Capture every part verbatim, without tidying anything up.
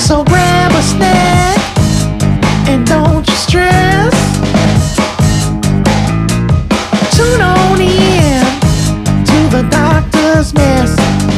So grab a snack and don't you stress. Tune on in to the doctor's mess.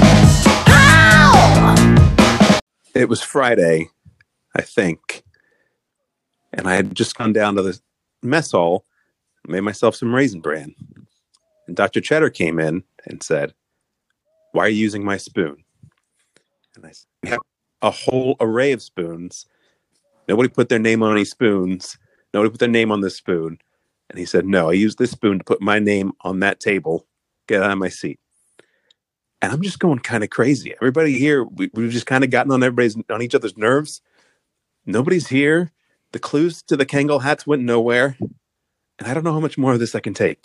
Ow! It was Friday, I think, and I had just gone down to the mess hall, made myself some Raisin Bran, and Doctor Cheddar came in and said, "Why are you using my spoon?" And I said, "We have a whole array of spoons. Nobody put their name on any spoons. Nobody put their name on this spoon." And he said, "No, I used this spoon to put my name on that table. Get out of my seat." And I'm just going kind of crazy. Everybody here, we, we've just kind of gotten on everybody's on each other's nerves. Nobody's here. The clues to the Kangol hats went nowhere. And I don't know how much more of this I can take.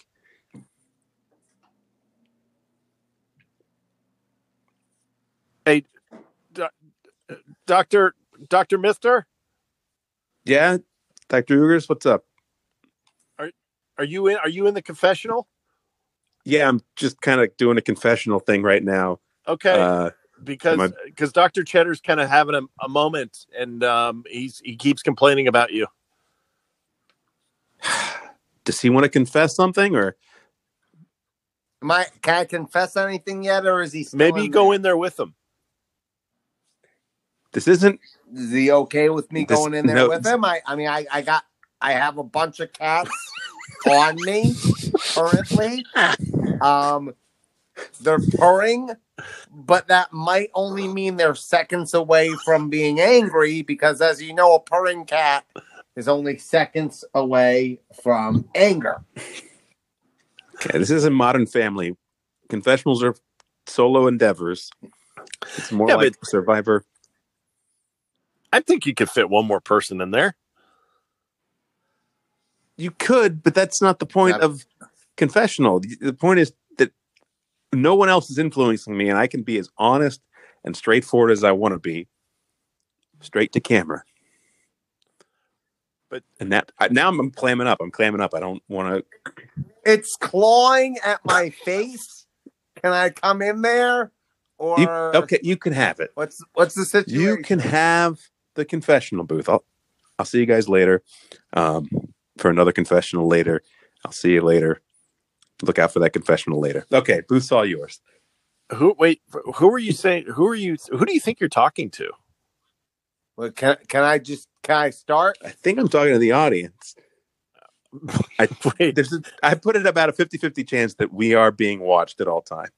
Hey, do, Doctor Doctor Mister? Yeah, Doctor Ugers, what's up? Are are you in are you in the confessional? Yeah, I'm just kind of doing a confessional thing right now. Okay. Uh, because because Doctor Cheddar's kind of having a, a moment, and um, he's he keeps complaining about you. Does he want to confess something, or Am I, can I confess anything yet, or is he still maybe in go there? in there with him? this isn't? Is he okay with me This- going in there no. with him? I, I mean, I, I got, I have a bunch of cats on me currently. Um, they're purring, but that might only mean they're seconds away from being angry because, as you know, a purring cat is only seconds away from anger. Okay, this isn't Modern Family. Confessionals are solo endeavors. It's more Yeah, like but- Survivor. I think you could fit one more person in there. You could, but that's not the point That- of confessional. The the point is that no one else is influencing me, and I can be as honest and straightforward as I want to be, straight to camera. But And that I, now I'm clamming up. I'm clamming up. I don't want to. It's clawing at my face. Can I come in there? Or You, okay, you can have it. what's what's the situation? You can have the confessional booth. I'll I'll see you guys later. Um, for another confessional later. I'll see you later. Look out for that confessional later. Okay, booth's all yours. who? Wait, who are you saying? Who are you? Who do you think you're talking to? Well, can can I just can I start? I think I'm talking to the audience. I Wait, there's a, I put it about a fifty-fifty chance that we are being watched at all times.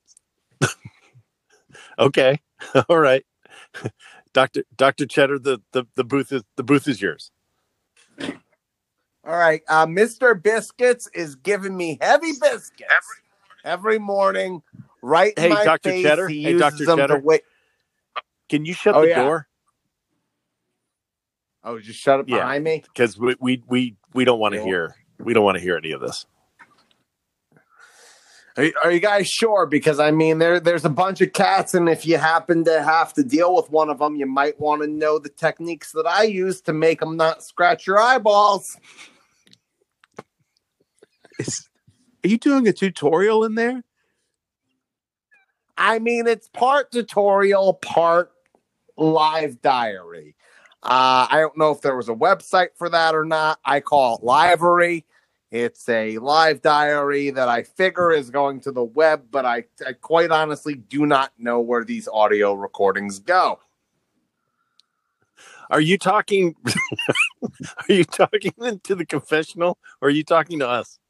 okay, all right, Doctor Doctor Cheddar, the, the the booth is the booth is yours. All right, uh, Mister Biscuits is giving me heavy biscuits every, every morning. Right in Hey, my Doctor face. Cheddar? He Hey, uses Doctor them to Cheddar? wait. Can you shut Oh, the yeah. door? Oh, just shut up Yeah. behind me. Because we, we we we don't want to Yeah. hear we don't want to hear any of this. Are you, are you guys sure? Because I mean, there there's a bunch of cats, and if you happen to have to deal with one of them, you might want to know the techniques that I use to make them not scratch your eyeballs. Is, are you doing a tutorial in there? I mean, it's part tutorial, part live diary. Uh, I don't know if there was a website for that or not. I call it Livery. It's a live diary that I figure is going to the web, but I, I quite honestly do not know where these audio recordings go. Are you talking? Are you talking to the confessional, or are you talking to us?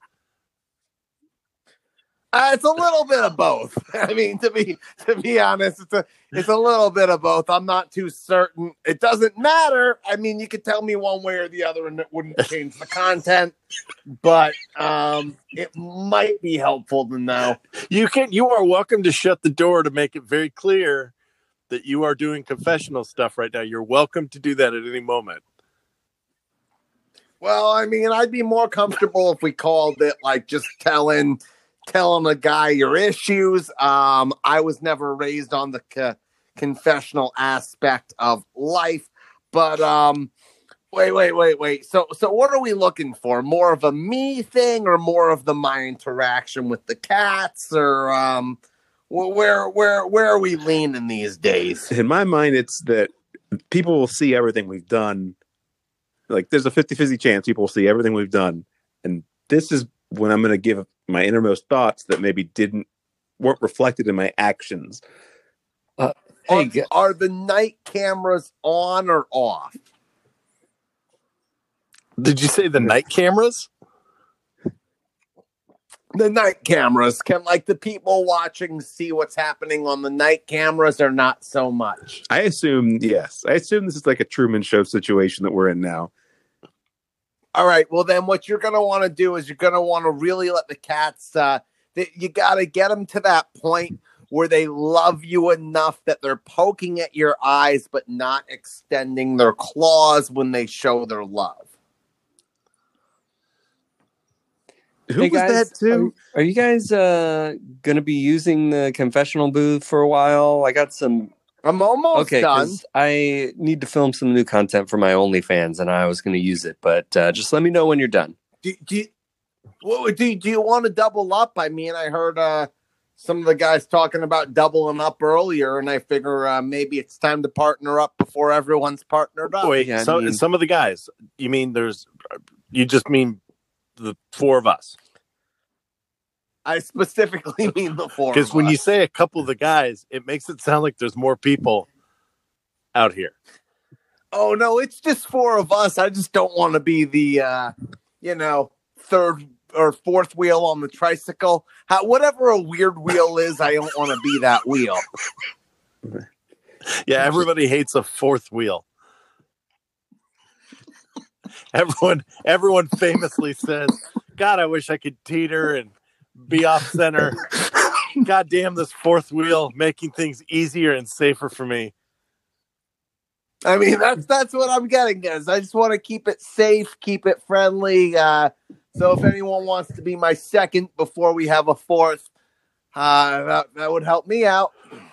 Uh, it's a little bit of both. I mean, to be to be honest, it's a it's a little bit of both. I'm not too certain. It doesn't matter. I mean, you could tell me one way or the other, and it wouldn't change the content. But um, it might be helpful to know. You can. You are welcome to shut the door to make it very clear that you are doing confessional stuff right now. You're welcome to do that at any moment. Well, I mean, I'd be more comfortable if we called it like just telling. telling a guy your issues. Um, I was never raised on the co- confessional aspect of life, but um, wait, wait, wait, wait. So, so what are we looking for? More of a me thing, or more of the my interaction with the cats, or um, wh- where, where, where are we leaning these days? In my mind, it's that people will see everything we've done. Like there's a fifty-fifty chance people will see everything we've done. And this is when I'm going to give my innermost thoughts that maybe didn't, weren't reflected in my actions. Uh, hey, Are, g- are the night cameras on or off? Did you say the night cameras? The night cameras. Can like the people watching see what's happening on the night cameras or not so much? I assume, yes. I assume this is like a Truman Show situation that we're in now. All right. Well, then what you're going to want to do is you're going to want to really let the cats, uh, th- you got to get them to that point where they love you enough that they're poking at your eyes, but not extending their claws when they show their love. Who hey was guys, that too? Are, are you guys uh, going to be using the confessional booth for a while? I got some. I'm almost Okay, done. because I need to film some new content for my OnlyFans, and I was going to use it, but uh, just let me know when you're done. Do, do, you, what, do, do you want to double up? I mean, I heard uh, some of the guys talking about doubling up earlier, and I figure uh, maybe it's time to partner up before everyone's partnered up. Wait, Yeah, I some mean- some of the guys. You mean there's? You just mean the four of us? I specifically mean the four. Because of when you us. say a couple of the guys, it makes it sound like there's more people out here. Oh no, it's just four of us. I just don't want to be the, uh, you know, third or fourth wheel on the tricycle. How, whatever a weird wheel is, I don't want to be that wheel. Yeah, everybody hates a fourth wheel. Everyone, everyone famously says, "God, I wish I could teeter and be off center." God damn this fourth wheel, making things easier and safer for me. I mean, that's that's what I'm getting at. Is I just want to keep it safe, keep it friendly. Uh, so if anyone wants to be my second before we have a fourth, uh, that, that would help me out.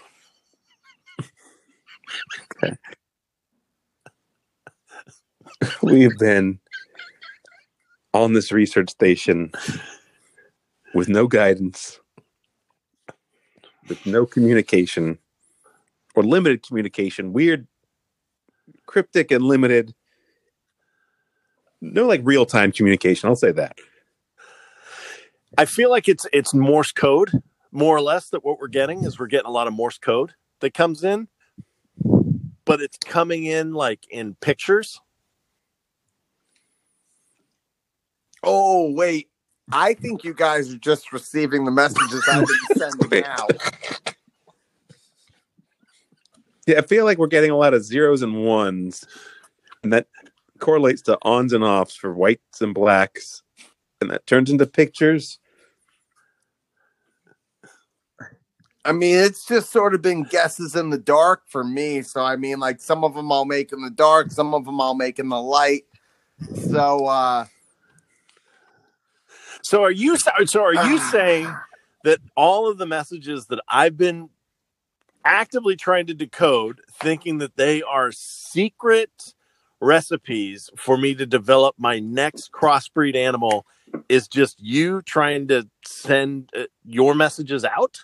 We've been on this research station with no guidance, with no communication, or limited communication, weird, cryptic and limited. No, like real-time communication. I'll say that. I feel like it's it's Morse code, more or less, that what we're getting is we're getting a lot of Morse code that comes in, but it's coming in like in pictures. Oh wait, I think you guys are just receiving the messages I've been sending out. Yeah, I feel like we're getting a lot of zeros and ones, and that correlates to ons and offs for whites and blacks, and that turns into pictures. I mean, it's just sort of been guesses in the dark for me. So, I mean, like some of them I'll make in the dark, some of them I'll make in the light. So, uh, So are you so are you saying that all of the messages that I've been actively trying to decode, thinking that they are secret recipes for me to develop my next crossbreed animal, is just you trying to send uh, your messages out?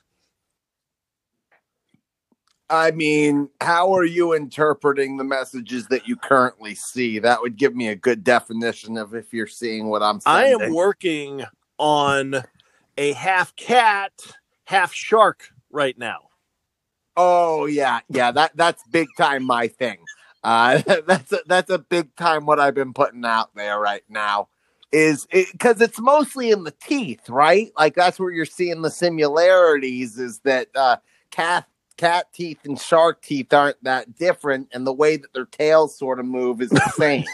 I mean, how are you interpreting the messages that you currently see? That would give me a good definition of if you're seeing what I'm I sending. am working on a half cat, half shark right now. Oh yeah, yeah. That that's big time my thing. Uh, that's a, that's a big time what I've been putting out there right now. Is because it, it's mostly in the teeth, right? Like that's where you're seeing the similarities. Is that uh, cat cat teeth and shark teeth aren't that different, and the way that their tails sort of move is the same.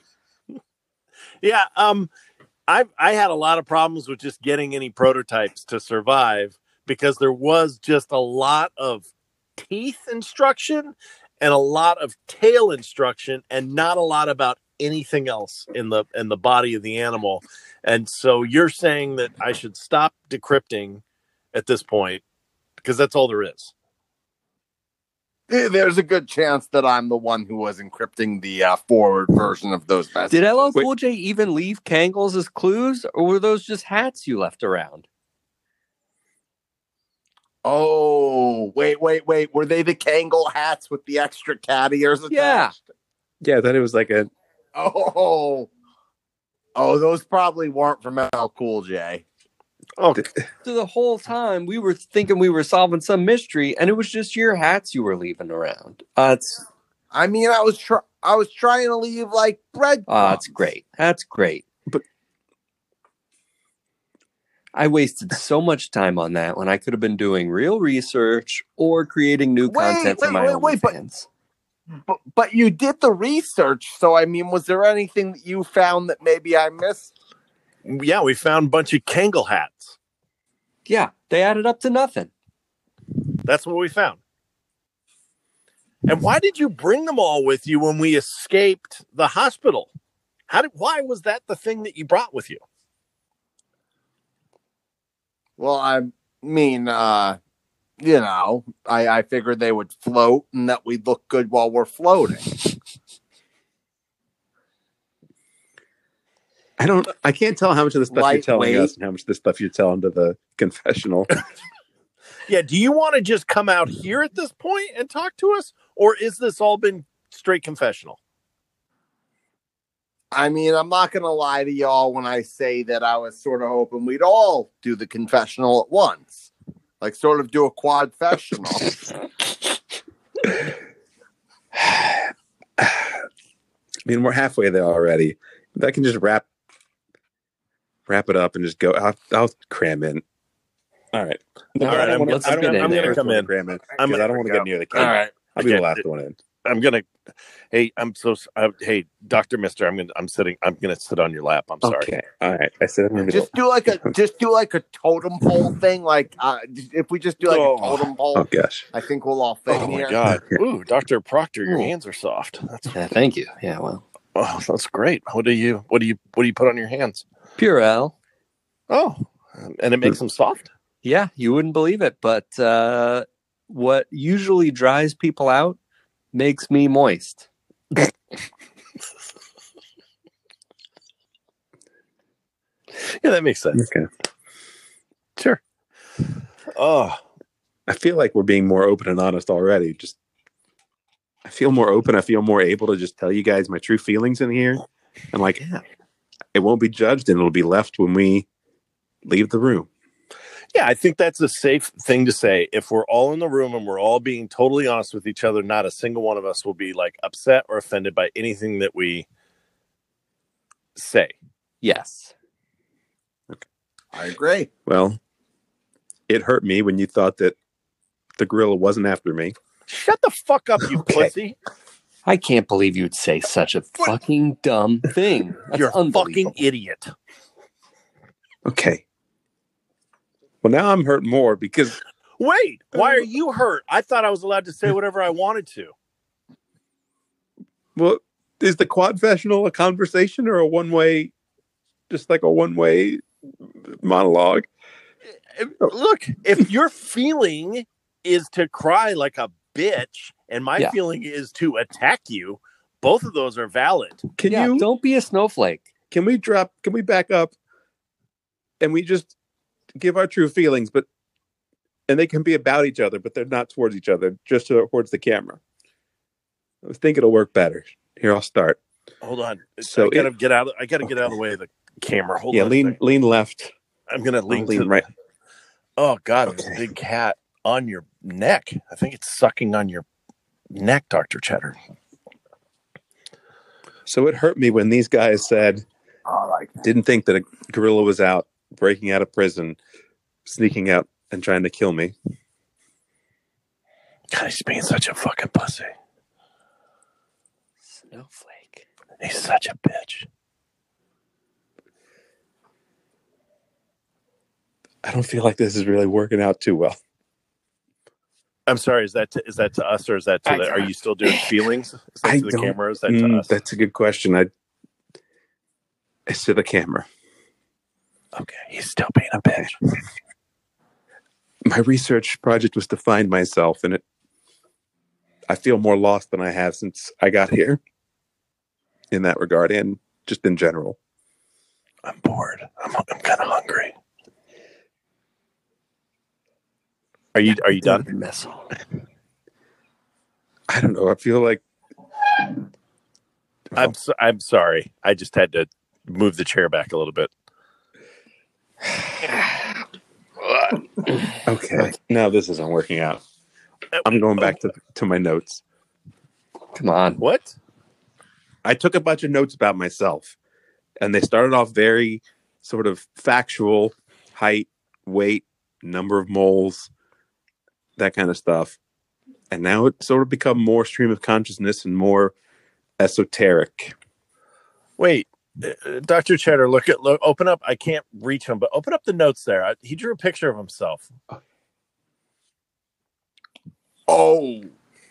Yeah, um, I I had a lot of problems with just getting any prototypes to survive because there was just a lot of teeth instruction and a lot of tail instruction and not a lot about anything else in the in the body of the animal. And so you're saying that I should stop decrypting at this point because that's all there is. There's a good chance that I'm the one who was encrypting the uh, forward version of those messages. Did L L Cool J even leave Kangles as clues, or were those just hats you left around? Oh, wait, wait, wait. Were they the Kangol hats with the extra cat ears attached? Yeah, I thought it was like a. Oh. Oh, those probably weren't from L L Cool J. Oh, So the whole time we were thinking we were solving some mystery, and it was just your hats you were leaving around. Uh, it's I mean, I was try- I was trying to leave like bread. uh, that's great. That's great. But- I wasted so much time on that when I could have been doing real research or creating new Wait, content for wait, my wait, wait, but- OnlyFans. But, but you did the research, so I mean, was there anything that you found that maybe I missed? yeah, we found a bunch of Kangol hats. Yeah, they added up to nothing. That's what we found. And why did you bring them all with you when we escaped the hospital? How did? Why was that the thing that you brought with you? Well, I mean, uh, you know, I, I figured they would float and that we'd look good while we're floating. I don't. I can't tell how much of the stuff you're telling Lightweight. us and how much of the stuff you're telling to the confessional. Yeah, do you want to just come out here at this point and talk to us, or is this all been straight confessional? I mean, I'm not going to lie to y'all when I say that I was sort of hoping we'd all do the confessional at once. Like, sort of do a quad-fessional. I mean, we're halfway there already. If I can just wrap wrap it up and just go. I'll, I'll cram in. All right. All right, I'm, let's I'm, get gonna, in I'm there. gonna come in. Cram in I'm because I gonna don't want to go. get near the All camera. right. I'll be the Okay. last one in. I'm gonna. Hey, I'm so. Uh, hey, Doctor Mister, I'm gonna. I'm sitting. I'm gonna sit on your lap. I'm sorry. Okay. All right. I said I'm gonna Just do like a just do like a totem pole thing. Like, uh, if we just do like Oh. a totem pole, Oh gosh. I think we'll all fit Oh in my here. God! Ooh, Doctor Proctor, your Ooh. hands are soft. That's Yeah, thank you. Yeah, well, oh, that's great. What do you? What do you? What do you put on your hands? Purell. Oh, and it makes them soft. Yeah, you wouldn't believe it, but uh, what usually dries people out makes me moist. Yeah, that makes sense. Okay. Sure. Oh, I feel like we're being more open and honest already. Just, I feel more open. I feel more able to just tell you guys my true feelings in here, and like, Yeah. it won't be judged, and it'll be left when we leave the room. yeah. I think that's a safe thing to say. If we're all in the room and we're all being totally honest with each other, not a single one of us will be like upset or offended by anything that we say. Yes. I agree. Well, it hurt me when you thought that the gorilla wasn't after me. Shut the fuck up, you Okay. pussy! I can't believe you'd say such a fucking dumb thing. That's You're a fucking unbelievable. idiot. Okay. Well, now I'm hurt more because Wait, why are you hurt? I thought I was allowed to say whatever I wanted to. well, is the quadfessional a conversation or a one way, just like a one way monologue? Look, if your feeling is to cry like a bitch and my Yeah. feeling is to attack you, both of those are valid. Can Yeah, you? don't be a snowflake. Can we drop? Can we back up? And we just give our true feelings, but and they can be about each other, but they're not towards each other, just towards the camera. I think it'll work better. Here, I'll start. Hold on. So I gotta it- get out of I gotta get out of the way of the camera. Hold yeah, on. a lean, second. lean left. I'm gonna I'll lean, lean to right. Oh god, there's Okay. a big cat on your neck. I think it's sucking on your neck, Doctor Cheddar. So it hurt me when these guys said, I like didn't think that a gorilla was out, breaking out of prison, sneaking out and trying to kill me. God, he's being such a fucking pussy. Snowflake. He's such a bitch. I don't feel like this is really working out too well. I'm sorry. Is that to, is that to us or is that to I- the? Are you still doing feelings? Is that I to the don't- camera? Or is that to Mm, us? that's a good question. I it's to the camera. Okay, he's still being a bitch. My research project was to find myself, and it. I feel more lost than I have since I got here. In that regard, and just in general. I'm bored. I'm I'm kind of hungry. Are you are you done? Missile. I don't know. I feel like I'm so, I'm sorry. I just had to move the chair back a little bit. okay. Now this isn't working out. I'm going back to, to my notes. Come on. What? I took a bunch of notes about myself, and they started off very sort of factual, height, weight, number of moles, that kind of stuff. And now it's sort of become more stream of consciousness and more esoteric. Wait, uh, Doctor Cheddar, look at look. Open up. I can't reach him, but open up the notes there. I, he drew a picture of himself. Oh,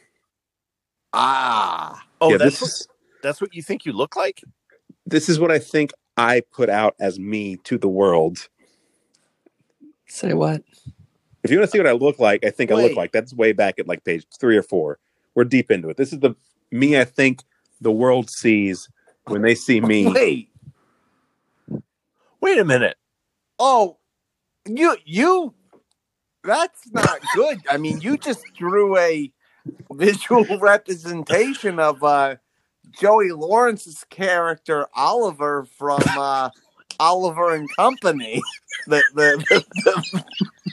ah, Oh, yeah, that's this what, is that's what you think you look like. this is what I think I put out as me to the world. Say what? If you want to see what I look like, I think I Wait. look like. That's way back at like page three or four. We're deep into it. This is the me I think the world sees when they see me. wait, Wait a minute. oh, you you. That's not good. I mean, you just drew a visual representation of uh, Joey Lawrence's character Oliver from uh, Oliver and Company. The the the,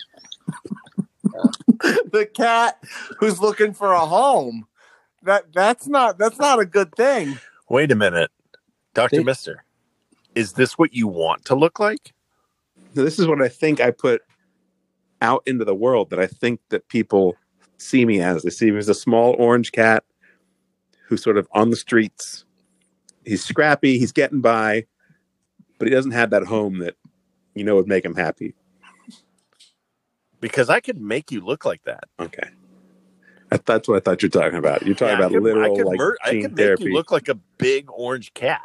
the, the cat who's looking for a home. That that's not that's not a good thing. Wait a minute, Doctor They- Mister. Is this what you want to look like? So this is what I think I put out into the world, that I think that people see me as. They see me as a small orange cat who's sort of on the streets. He's scrappy, he's getting by, but he doesn't have that home that you know would make him happy. Because I could make you look like that. Okay. I, that's what I thought you were talking about. You're talking Yeah, I about could- literal I could, like mur- I gene could make therapy. you look like a big orange cat.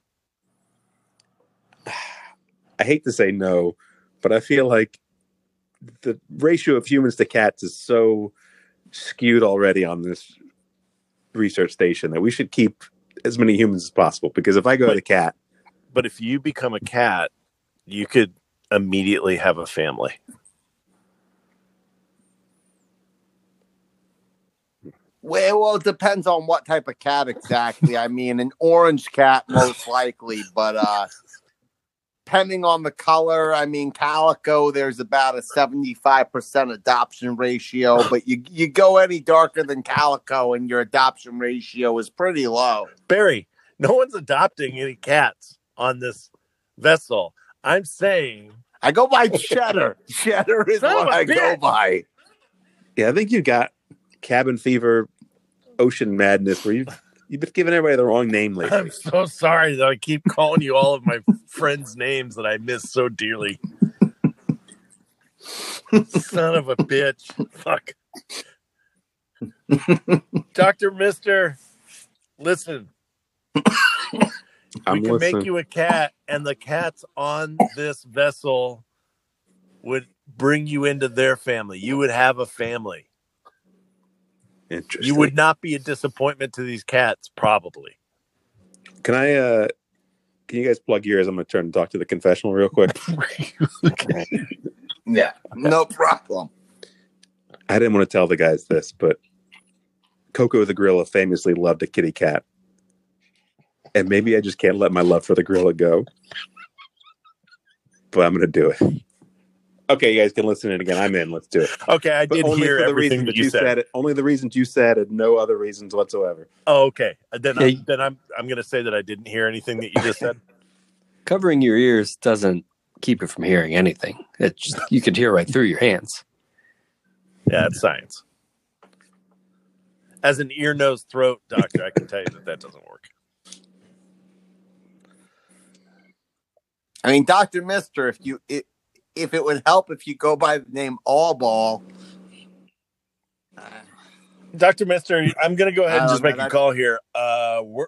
I hate to say no, but I feel like the ratio of humans to cats is so skewed already on this research station that we should keep as many humans as possible. Because if I go But- to cat, But if you become a cat, you could immediately have a family. Well, well, it depends on what type of cat exactly. I mean, an orange cat most likely, but uh depending on the color, I mean, calico, there's about a seventy-five percent adoption ratio, but you you go any darker than calico and your adoption ratio is pretty low. Barry, no one's adopting any cats on this vessel. I'm saying I go by cheddar. Cheddar is Son of what a I go bitch. by. yeah, I think you got cabin fever, ocean madness, where you've you've been giving everybody the wrong name lately. I'm so sorry that I keep calling you all of my friends' names that I miss so dearly. Son of a bitch. Fuck. Doctor Mister, listen. I'm we can listening. make you a cat, and the cats on this vessel would bring you into their family. You would have a family. Interesting. You would not be a disappointment to these cats, probably. Can I? uh Can you guys plug ears? I'm going to turn and talk to the confessional real quick. Yeah, no problem. I didn't want to tell the guys this, but Coco the gorilla famously loved a kitty cat. And maybe I just can't let my love for the gorilla go. But I'm going to do it. Okay, you guys can listen to it again. I'm in. Let's do it. Okay, I But did only hear for the everything reasons that you said. said. It, only the reasons you said and no other reasons whatsoever. Oh, okay. Then, Yeah, I'm, then I'm I'm going to say that I didn't hear anything that you just said. Covering your ears doesn't keep you from hearing anything. It just, you could hear right through your hands. Yeah, it's science. As an ear, nose, throat doctor, I can tell you that that doesn't work. I mean, Doctor Mister, if you it, if it would help if you go by the name All Ball. Doctor Mister, I'm going to go ahead and I just don't make know, a that- call here. Uh, we're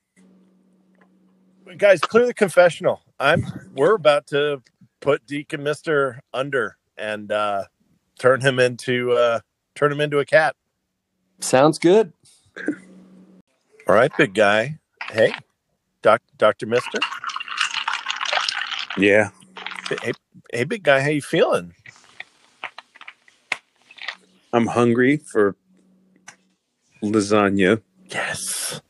guys, clear the confessional. I'm. We're about to put Deacon Mister under and uh, turn him into uh, turn him into a cat. Sounds good. All right, big guy. Hey, doc, Doctor Mister. Yeah. Hey, hey, big guy. How you feeling? I'm hungry for lasagna. Yes.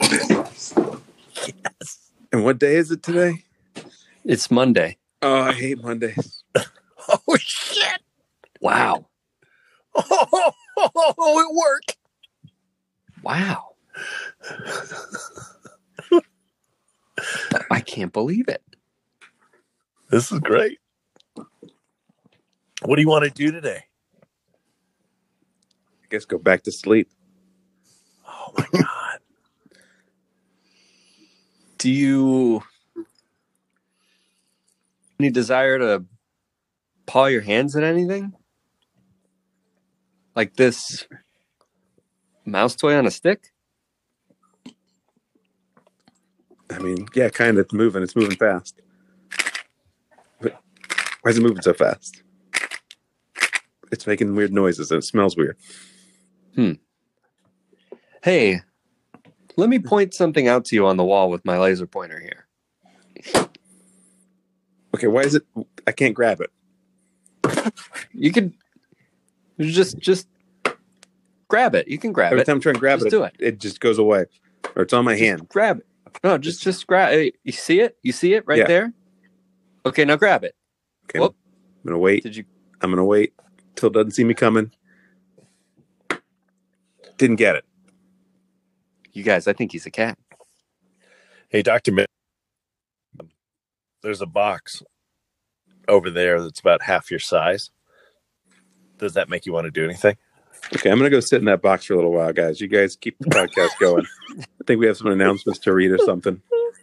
And what day is it today? It's Monday. Oh, I hate Mondays. Oh, shit. Wow. Oh, it worked. Wow. I can't believe it. This is great. What do you want to do today? I guess go back to sleep. Oh, my God. Do you any desire to paw your hands at anything? Like this mouse toy on a stick? I mean, yeah, kind of. It's moving. It's moving fast. But why is it moving so fast? It's making weird noises and it smells weird. Hmm. Hey, let me point something out to you on the wall with my laser pointer here. Okay, why is it? I can't grab it. You could just just grab it. You can grab Every it. time I'm trying to grab Just it, do it. it just goes away. Or it's on my Just hand. grab it. No, just just grab it. You see it? You see it right Yeah. there? Okay, now grab it. Okay, Whoop. I'm going to wait. Did you? I'm going to wait till it doesn't see me coming. Didn't get it. You guys, I think he's a cat. Hey, Doctor Mitt, there's a box over there that's about half your size. Does that make you want to do anything? Okay, I'm going to go sit in that box for a little while, guys. You guys keep the podcast going. I think we have some announcements to read or something.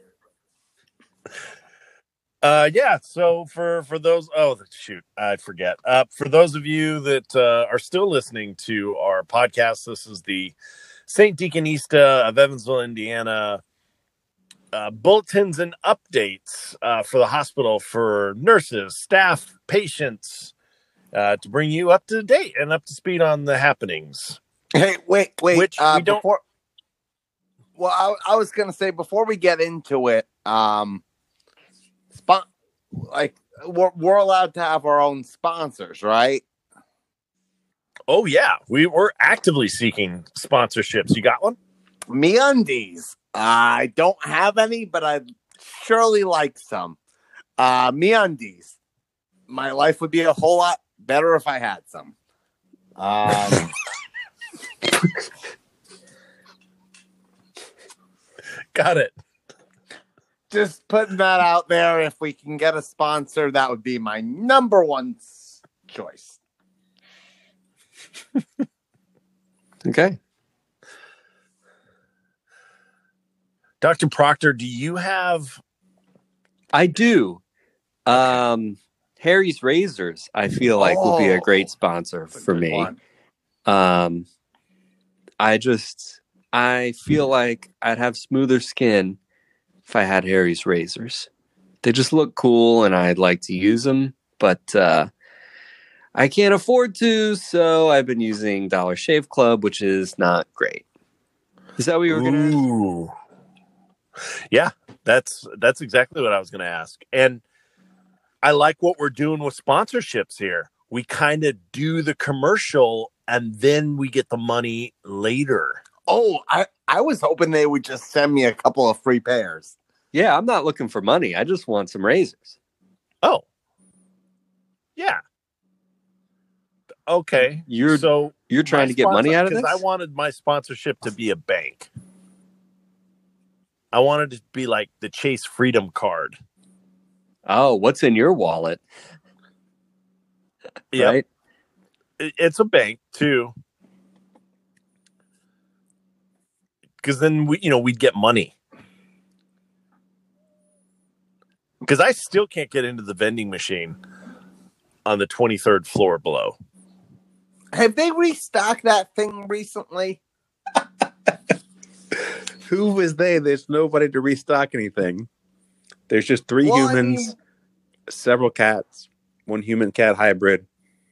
Uh, yeah. So for for those, oh shoot, I forget. Uh, for those of you that uh, are still listening to our podcast, this is the Saint Deaconista of Evansville, Indiana, uh, bulletins and updates uh, for the hospital for nurses, staff, patients, uh, to bring you up to date and up to speed on the happenings. Hey, wait, wait. Which uh, we don't- Before, well, I, I was going to say before we get into it, um, spon- like we're, we're allowed to have our own sponsors, right? Oh yeah, we were actively seeking sponsorships. You got one? MeUndies. I don't have any, but I'd surely like some. Uh, MeUndies. My life would be a whole lot better if I had some. Um, Got it. just putting that out there. If we can get a sponsor, that would be my number one s- choice. Okay. Doctor Proctor, do you have I do. Um, Harry's Razors, I feel like will be a great sponsor That's a for good me. one. Um, I just, I feel like I'd have smoother skin if I had Harry's Razors. They just look cool and I'd like to use them, but uh, I can't afford to, so I've been using Dollar Shave Club, which is not great. Is that what you were going to Ooh. Yeah, that's that's exactly what I was going to ask. And I like what we're doing with sponsorships here. We kind of do the commercial and then we get the money later. Oh, I, I was hoping they would just send me a couple of free pairs. Yeah, I'm not looking for money. I just want some razors. Oh. Yeah. Okay. You're so you're trying my to get money out of this? Because I wanted my sponsorship to be a bank. I wanted it to be like the Chase Freedom Card. Oh, what's in your wallet? Yeah, Right? it, it's a bank too. Because then we, you know, we'd get money. Because I still can't get into the vending machine on the twenty-third floor below. Have they restocked that thing recently? Who is they? There's nobody to restock anything. There's just three Well, I humans, mean- several cats, one human cat hybrid.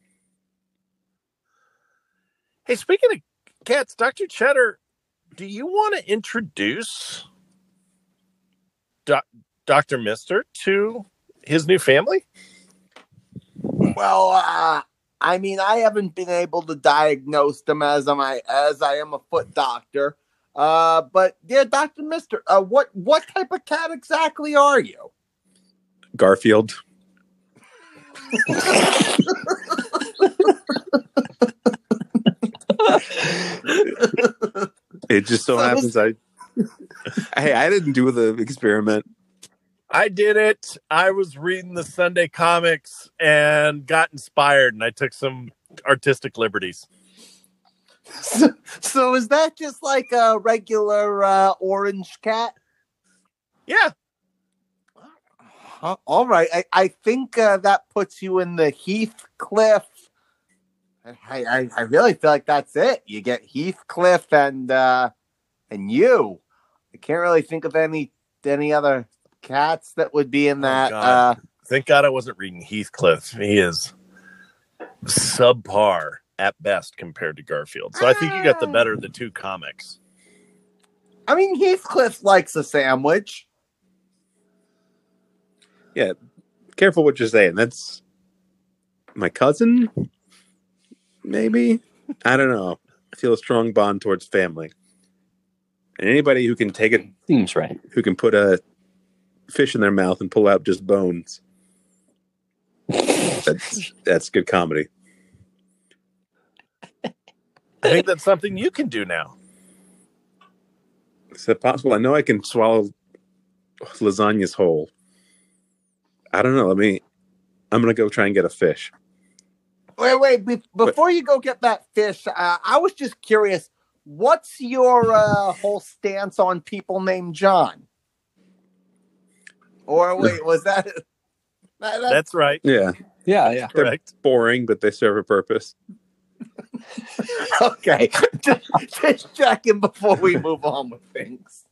Hey, speaking of cats, Doctor Cheddar, do you want to introduce Doc Doctor Mister to his new family? Well, uh, I mean, I haven't been able to diagnose them as am I as I am a foot doctor. Uh, but yeah, Doctor Mister, uh, what what type of cat exactly are you? Garfield. It just so So- happens I. Hey, I didn't do the experiment. I did it. I was reading the Sunday comics and got inspired, and I took some artistic liberties. So, so is that just like a regular uh, orange cat? Yeah. Huh, all right. I, I think uh, that puts you in the Heathcliff. I, I, I really feel like that's it. You get Heathcliff and uh, and you. I can't really think of any any other cats that would be in that. Oh, uh, God. Thank God I wasn't reading Heathcliff. He is subpar at best compared to Garfield. So I think you got the better of the two comics. I mean, Heathcliff likes a sandwich. Yeah, careful what you're saying. That's my cousin, maybe? I don't know. I feel a strong bond towards family. And anybody who can take it, Seems right. who can put a fish in their mouth and pull out just bones, that's that's good comedy. I think that's something you can do now. Is that possible? I know I can swallow lasagnas whole. I don't know. Let me. I'm gonna go try and get a fish. Wait, wait. Be- before you go get that fish, uh, I was just curious. What's your uh, whole stance on people named John? Or wait, was that? that that- That's right. Yeah, Yeah, yeah. Correct. boring, but they serve a purpose. okay. just, just checking before we move on with things.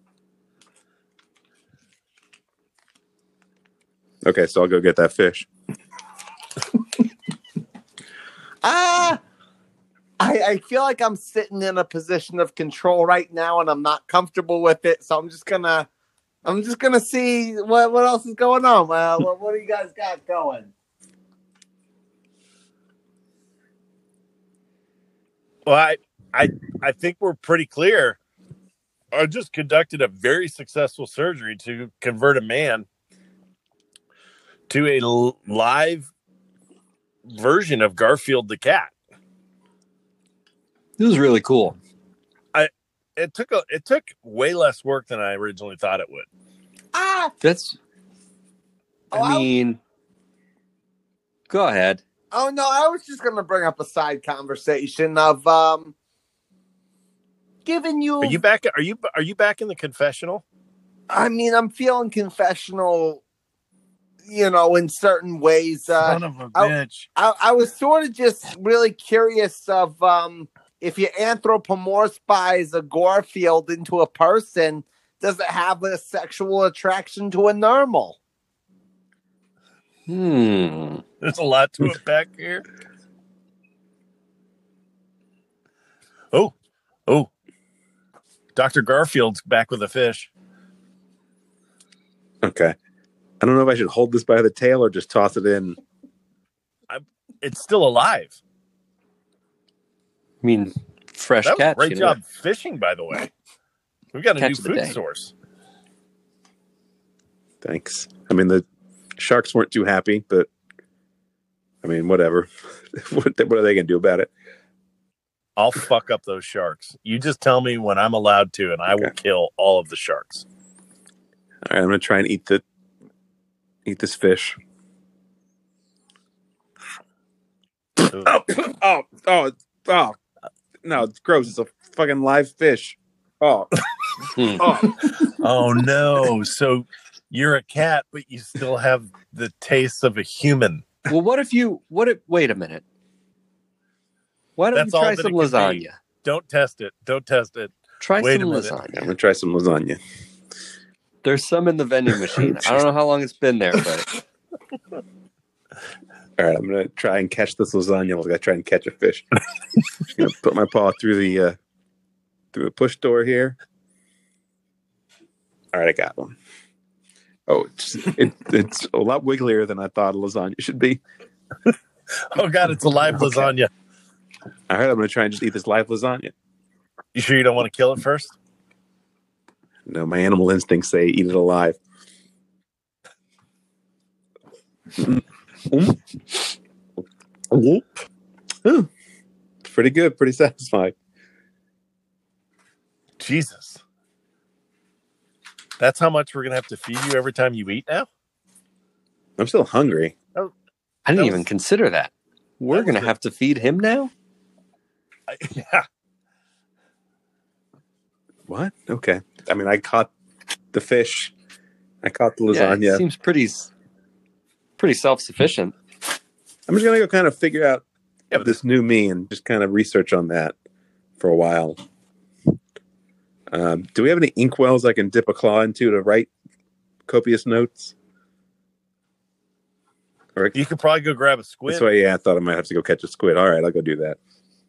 Okay, so I'll go get that fish. Ah, I, I feel like I'm sitting in a position of control right now, and I'm not comfortable with it. So I'm just gonna, I'm just gonna see what what else is going on. Well, what, what do you guys got going? Well, I, I, I think we're pretty clear. I just conducted a very successful surgery to convert a man to a l- live version of Garfield the cat. This was really cool. It took a, it took way less work than I originally thought it would. Ah, That's, Oh, I I- mean, go ahead. oh no, I was just gonna bring up a side conversation of um, giving you. Are you back? Are you are you back in the confessional? I mean, I'm feeling confessional. You know, in certain ways. Uh, Son of a I- bitch! I, I was sort of just really curious of um, if you anthropomorphize a Garfield into a person, does it have a sexual attraction to a normal? Hmm. There's a lot to it back here. Oh, oh! Doctor Garfield's back with a fish. Okay. I don't know if I should hold this by the tail or just toss it in. It's still alive. I mean, fresh That was a catch. great you know? job fishing, by the way. We've got a Catch new of the food day. source. Thanks. I mean, the sharks weren't too happy, but I mean, whatever. what, what are they going to do about it? I'll fuck up those sharks. You just tell me when I'm allowed to, and I will Okay. kill all of the sharks. All right, I'm going to try and eat the eat this fish. Oh, oh, oh, oh. No, it's gross. It's a fucking live fish. Oh, Hmm. oh. Oh no! So you're a cat, but you still have the taste of a human. Well, what if you? What if? Wait a minute. Why don't That's you all try that some it could be. lasagna? Don't test it. Don't test it. Try Wait some a minute. I'm lasagna. going to try some lasagna. There's some in the vending machine. I don't know how long it's been there, but All right, I'm going to try and catch this lasagna. I'm going to try and catch a fish. I'm going to put my paw through the uh, through a push door here. All right, I got one. Oh, it's, it, it's a lot wigglier than I thought a lasagna should be. Oh God, it's a live Okay. lasagna. I heard I'm going to try and just eat this live lasagna. You sure you don't want to kill it first? No, my animal instincts say eat it alive. Mm. Mm. Ooh, pretty good, pretty satisfying. Jesus. That's how much we're going to have to feed you every time you eat now? I'm still hungry. I didn't That even was- consider that. We're that was going to the- have to feed him now? I, yeah. What? Okay. I mean, I caught the fish. I caught the Yeah, lasagna. it seems pretty, s- pretty self-sufficient. I'm just going to go kind of figure out Yeah, but this new me and just kind of research on that for a while. Um, do we have any inkwells I can dip a claw into to write copious notes? Or you could probably go grab a squid. that's why, yeah, I thought I might have to go catch a squid. All right, I'll go do that.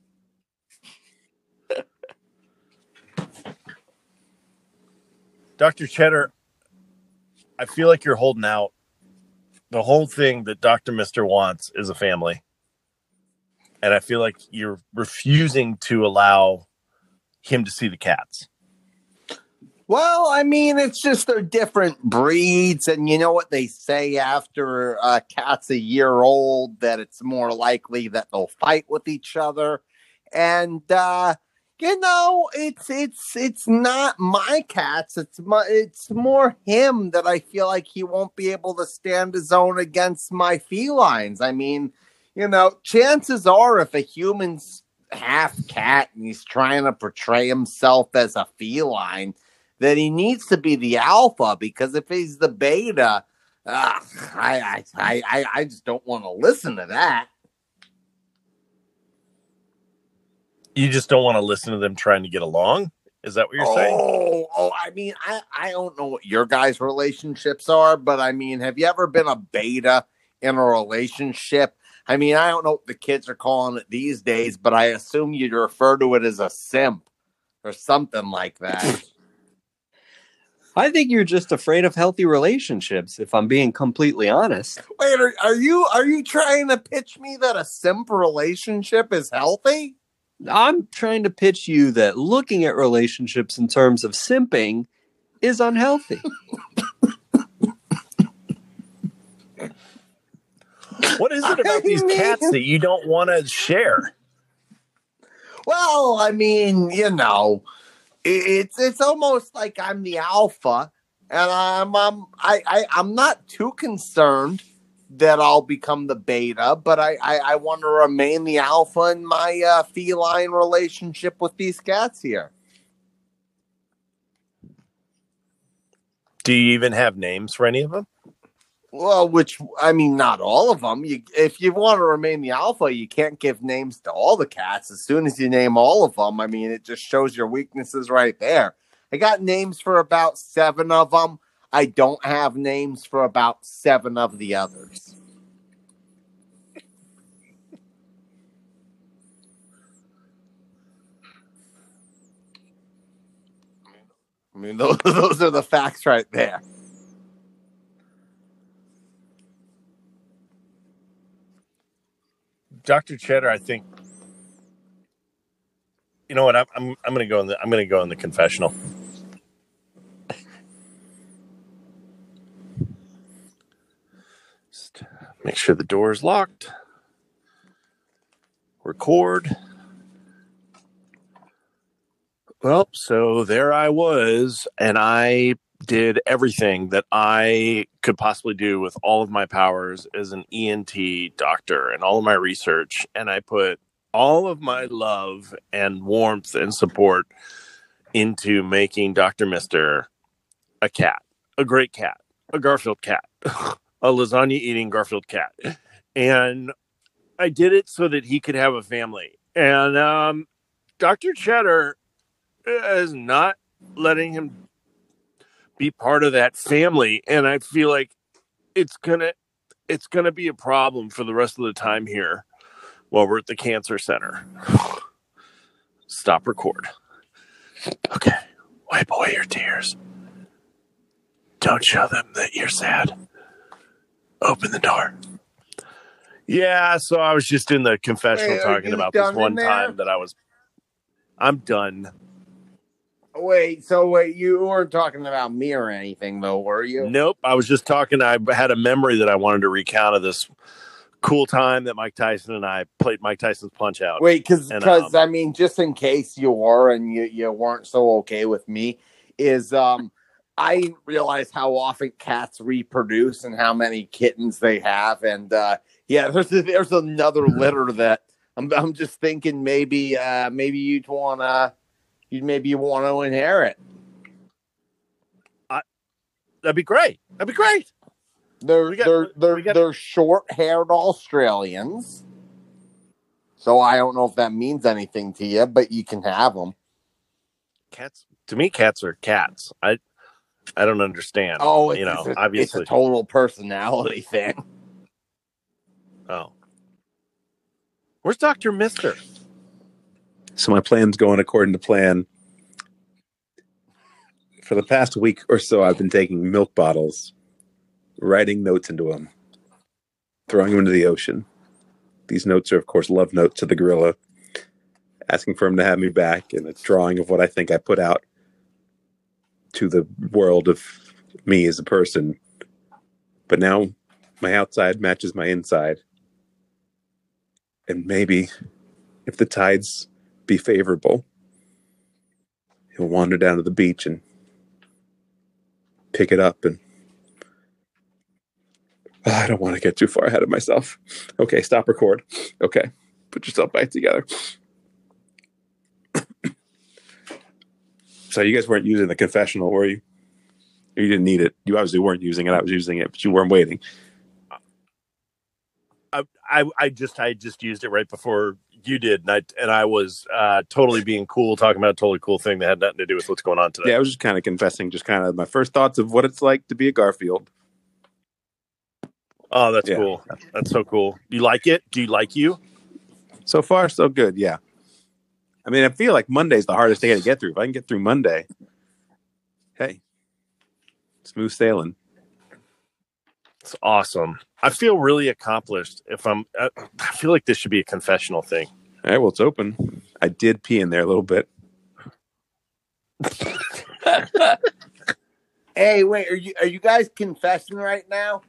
Doctor Cheddar, I feel like you're holding out. The whole thing that Doctor Mister wants is a family. And I feel like you're refusing to allow him to see the cats. Well, I mean, it's just they're different breeds, and you know what they say after a cat's a year old, that it's more likely that they'll fight with each other. And uh, you know, it's it's it's not my cats. It's my it's more him that I feel like he won't be able to stand his own against my felines. I mean, you know, chances are if a human's half cat and he's trying to portray himself as a feline, that he needs to be the alpha, because if he's the beta, uh, I, I I I just don't want to listen to that. You just don't want to listen to them trying to get along? Is that what you're oh, saying? Oh, I mean, I, I don't know what your guys' relationships are, but I mean, have you ever been a beta in a relationship? I mean, I don't know what the kids are calling it these days, but I assume you'd refer to it as a simp or something like that. I think you're just afraid of healthy relationships, if I'm being completely honest. Wait, are, are you are you trying to pitch me that a simp relationship is healthy? I'm trying to pitch you that looking at relationships in terms of simping is unhealthy. What is it about these I mean- cats that you don't want to share? Well, I mean, you know, it, it's it's almost like I'm the alpha, and I'm um, I, I I'm not too concerned that I'll become the beta, but I I, I want to remain the alpha in my uh, feline relationship with these cats here. Do you even have names for any of them? Well, which I mean, not all of them. You, if you want to remain the alpha, you can't give names to all the cats. As soon as you name all of them, I mean, it just shows your weaknesses right there. I got names for about seven of them. I don't have names for about seven of the others. I mean, those, those are the facts right there. Doctor Cheddar, I think. You know what? I'm I'm I'm gonna go in the I'm gonna go in the confessional. Just make sure the door is locked. Record. Well, so there I was, and I did everything that I could possibly do with all of my powers as an E N T doctor and all of my research, and I put all of my love and warmth and support into making Doctor Mister a cat, a great cat, a Garfield cat, a lasagna eating Garfield cat. And I did it so that he could have a family. And um, Doctor Cheddar is not letting him be part of that family. And I feel like it's gonna it's gonna be a problem for the rest of the time here while we're at the cancer center. Stop record. Okay. Wipe away your tears. Don't show them that you're sad. Open the door. Yeah, so I was just in the confessional Wait, are talking you about this done in one there? time that I was. I'm done. Wait, so wait, you weren't talking about me or anything, though, were you? Nope, I was just talking. I had a memory that I wanted to recount of this cool time that Mike Tyson and I played Mike Tyson's Punch Out. Wait, because And, because um, I mean, just in case you were and you, you weren't so okay with me, is um, I didn't realize how often cats reproduce and how many kittens they have, and uh, yeah, there's there's another litter that I'm I'm just thinking maybe uh maybe you'd wanna you maybe you want to inherit. That'd be great. That'd be great. They're We got- they're they're we got- they're short-haired Australians. So I don't know if that means anything to you, but you can have them. Cats to me, cats are cats. I I don't understand. Oh, it's, you know, it's, a, obviously. it's a total personality thing. Oh, where's Doctor Mister? So my plan's going according to plan. For the past week or so, I've been taking milk bottles, writing notes into them, throwing them into the ocean. These notes are, of course, love notes to the gorilla, asking for him to have me back, and a drawing of what I think I put out to the world of me as a person. But now my outside matches my inside. And maybe, if the tides be favorable, he'll wander down to the beach and pick it up. And oh, I don't want to get too far ahead of myself. Okay, stop record. Okay, put yourself back together. So you guys weren't using the confessional, were you? You didn't need it. You obviously weren't using it. I was using it, but you weren't waiting. I, I I just I just used it right before you did, and I and I was uh, totally being cool, talking about a totally cool thing that had nothing to do with what's going on today. Yeah, I was just kind of confessing, just kind of my first thoughts of what it's like to be a Garfield. Oh, that's Yeah. cool. That's so cool. You like it? Do you like you? So far, so good. Yeah. I mean, I feel like Monday's the hardest day to get through. If I can get through Monday, hey, smooth sailing. It's awesome. I feel really accomplished. If I'm, I I feel like this should be a confessional thing. All right, well, it's open. I did pee in there a little bit. Hey, wait, are you are you guys confessing right now?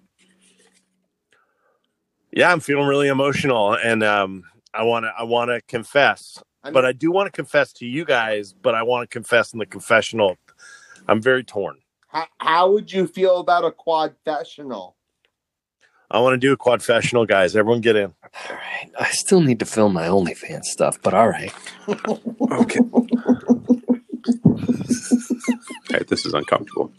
Yeah, I'm feeling really emotional, and um, I want to I want to confess, I mean, but I do want to confess to you guys. But I want to confess in the confessional. I'm very torn. how, how would you feel about a quadfessional? I want to do a quadfessional, guys. Everyone get in. All right. I still need to film my OnlyFans stuff, but all right. Okay. All right, this is uncomfortable.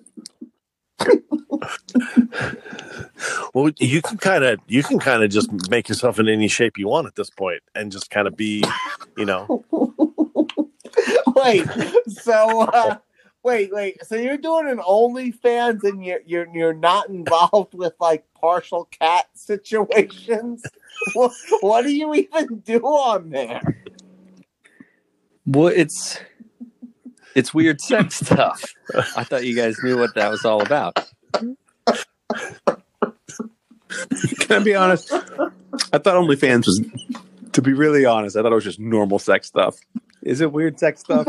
Well, you can kind of you can kind of just make yourself in any shape you want at this point, and just kind of be, you know. Wait, so uh, wait, wait, so you're doing an OnlyFans and you're you're you're not involved with like partial cat situations? What, what do you even do on there? Well, it's it's weird sex stuff. I thought you guys knew what that was all about. Can I be honest? I thought OnlyFans was, to be really honest, I thought it was just normal sex stuff. Is it weird sex stuff?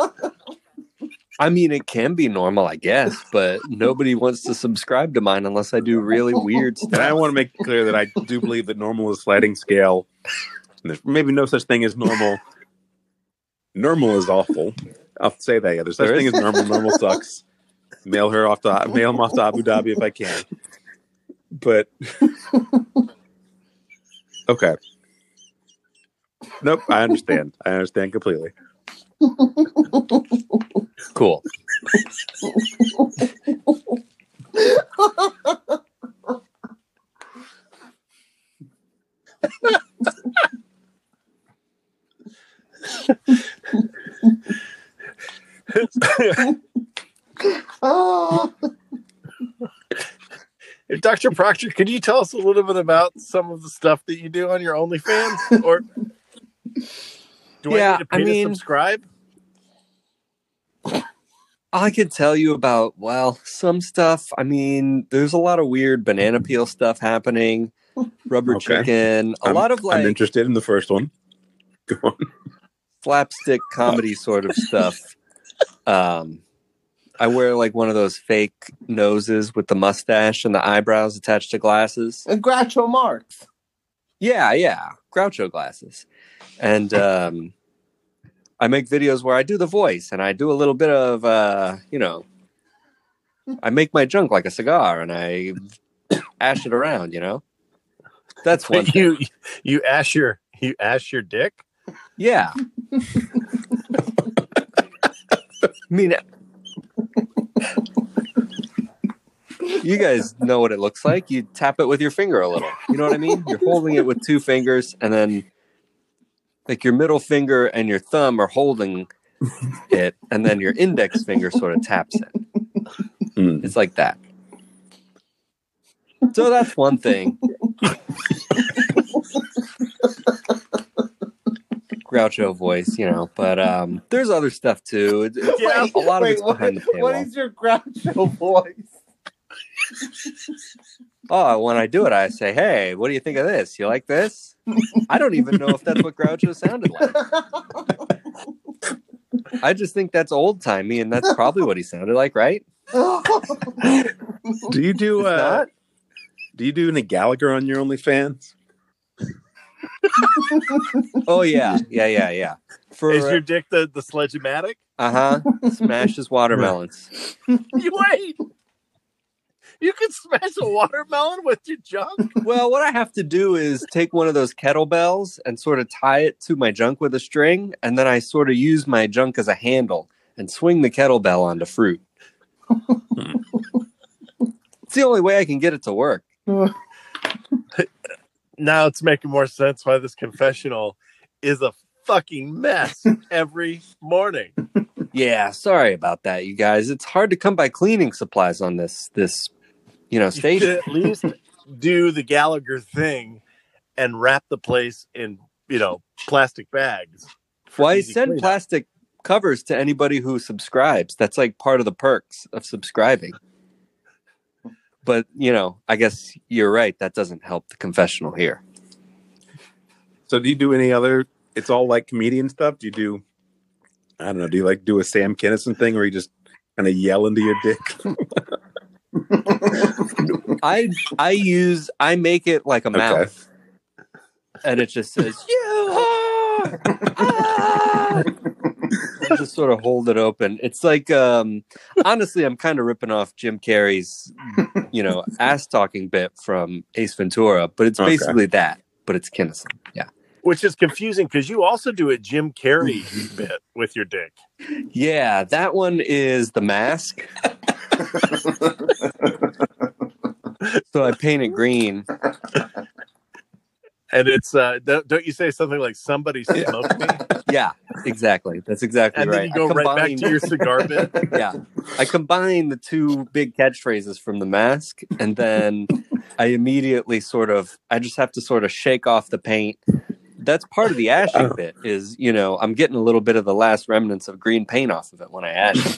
I mean, it can be normal, I guess, but nobody wants to subscribe to mine unless I do really weird And I stuff. want to make it clear that I do believe that normal is a sliding scale. And there's maybe no such thing as normal. Normal is awful. I'll say that. Yeah, there's such There thing is? as normal. Normal sucks. Mail her off to mail him off to Abu Dhabi if I can. But okay. Nope, I understand. I understand completely. Cool. Oh, Doctor Proctor, could you tell us a little bit about some of the stuff that you do on your OnlyFans? Or do I Yeah, need to pay I mean- to subscribe? I could tell you about, well, some stuff. I mean, there's a lot of weird banana peel stuff happening. Rubber Okay. Chicken, a I'm, lot of I'm like interested in the first one. Go on. slapstick comedy sort of stuff. Um, I wear like one of those fake noses with the mustache and the eyebrows attached to glasses. And Groucho Marx. Yeah, yeah, Groucho glasses. And um, I make videos where I do the voice and I do a little bit of, uh, you know, I make my junk like a cigar and I ash it around, you know? That's one thing. you you ash your you ash your dick. Yeah. I mean, you guys know what it looks like. You tap it with your finger a little. You know what I mean? You're holding it with two fingers, and then like your middle finger and your thumb are holding it, and then your index finger sort of taps it. Hmm. It's like that. So that's one thing. Groucho voice, you know, but um, there's other stuff too. It- it's Yeah. like a lot of Wait, it's what, behind the what paywall. is your Groucho voice? Oh, when I do it, I say, "Hey, what do you think of this? You like this?" I don't even know if that's what Groucho sounded like. I just think that's old timey, and that's probably what he sounded like, right? Do you do It's uh, not? do you do any Gallagher on your OnlyFans? Oh yeah, yeah, yeah, yeah. For Is your dick the the sledge-o-matic? uh huh, smashes watermelons. You wait. You can smash a watermelon with your junk. Well, what I have to do is take one of those kettlebells and sort of tie it to my junk with a string, and then I sort of use my junk as a handle and swing the kettlebell onto fruit. It's the only way I can get it to work. Now it's making more sense why this confessional is a fucking mess every morning. Yeah, sorry about that, you guys. It's hard to come by cleaning supplies on this this you know You should station. at least do the Gallagher thing and wrap the place in, you know, plastic bags. for Well, I easy send cleanup. plastic covers to anybody who subscribes. That's like part of the perks of subscribing. But, you know, I guess you're right. That doesn't help the confessional here. So do you do any other? It's all like comedian stuff. Do you do? I don't know. Do you like do a Sam Kinison thing where you just kind of yell into your dick? I I use I make it like a Okay. mouth, and it just says you are. Ah! I just sort of hold it open. It's like um, honestly, I'm kind of ripping off Jim Carrey's you know ass talking bit from Ace Ventura, but it's Okay. basically that, but it's Kinison. Yeah, Which is confusing because you also do a Jim Carrey bit with your dick. yeah, that one is The Mask. So I paint it green. And it's, uh, don't, don't you say something like, somebody smoked me? Yeah, exactly. That's exactly And right. then you go I right back combined- to your cigar bit. Yeah, I combine the two big catchphrases from The Mask, and then I immediately sort of, I just have to sort of shake off the paint. That's part of the ashing bit is, you know, I'm getting a little bit of the last remnants of green paint off of it when I ash it.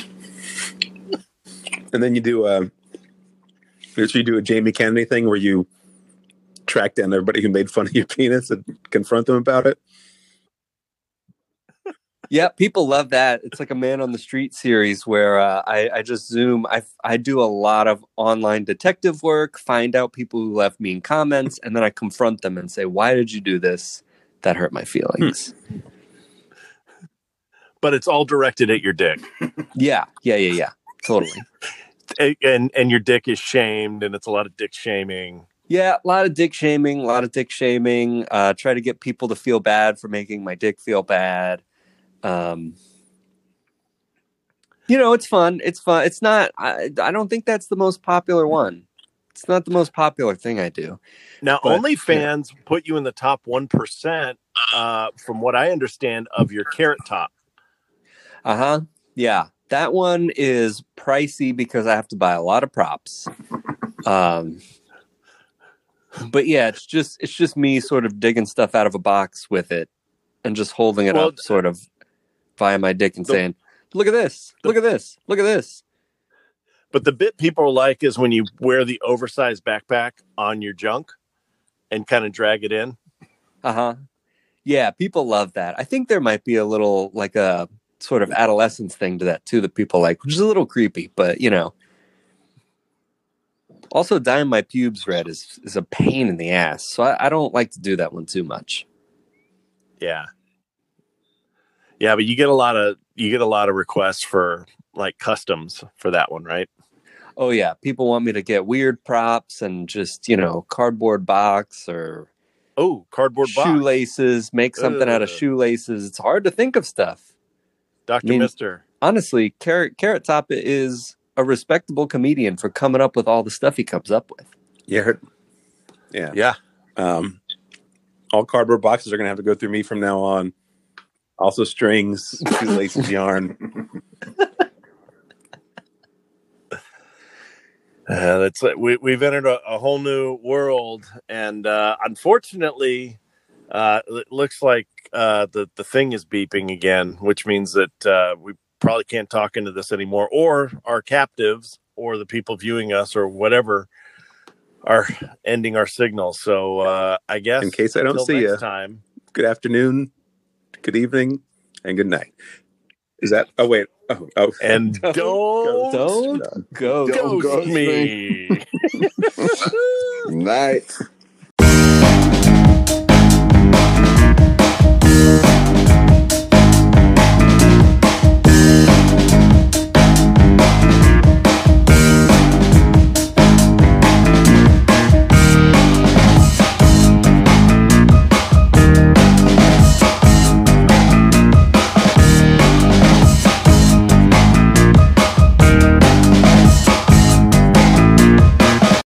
And then you do a, so you do a Jamie Kennedy thing where you track down everybody who made fun of your penis and confront them about it. Yeah, people love that. It's like a Man on the Street series where uh, I, I just zoom. I, I do a lot of online detective work, find out people who left mean comments, and then I confront them and say, why did you do this? That hurt my feelings. But it's all directed at your dick. Yeah, yeah, yeah, yeah. Totally. And, and, and your dick is shamed, and it's a lot of dick shaming. Yeah, a lot of dick shaming, a lot of dick shaming. Uh, try to get people to feel bad for making my dick feel bad. Um, you know, it's fun. It's fun. It's not, I, I don't think that's the most popular one. It's not the most popular thing I do. Now, But, OnlyFans put you in the top one percent, uh, from what I understand, of your Carrot Top. Uh huh. Yeah. That one is pricey because I have to buy a lot of props. Um, but yeah, it's just, it's just me sort of digging stuff out of a box with it and just holding it Well, up sort of via my dick and the- saying, look at this, look at this, look at this. But the bit people like is when you wear the oversized backpack on your junk. and kind of drag it in. Uh-huh. Yeah, people love that. I think there might be a little like a sort of adolescence thing to that too that people like, which is a little creepy, but you know. Also, dyeing my pubes red is, is a pain in the ass, so I, I don't like to do that one too much. Yeah. Yeah, but you get a lot of you get a lot of requests for like customs for that one, right? Oh yeah, people want me to get weird props and just, you know, cardboard box or Oh, cardboard box. shoelaces, make something out of Ugh. shoelaces. It's hard to think of stuff. Doctor I mean, Mister. Honestly, Carrot Carrot Top is a respectable comedian for coming up with all the stuff he comes up with. Yeah. heard- Yeah. Yeah. Um, all cardboard boxes are going to have to go through me from now on. Also strings, shoelaces, yarn. Uh, that's we we've entered a, a whole new world, and uh, unfortunately, uh, it looks like uh, the the thing is beeping again, which means that uh, we probably can't talk into this anymore, or our captives, or the people viewing us, or whatever, are ending our signal. So uh, I guess In case I don't until see next ya. time. Good afternoon, good evening, and good night. Is that? Oh wait. Oh, oh. And don't, Don't go Don't ghost ghost me. Night.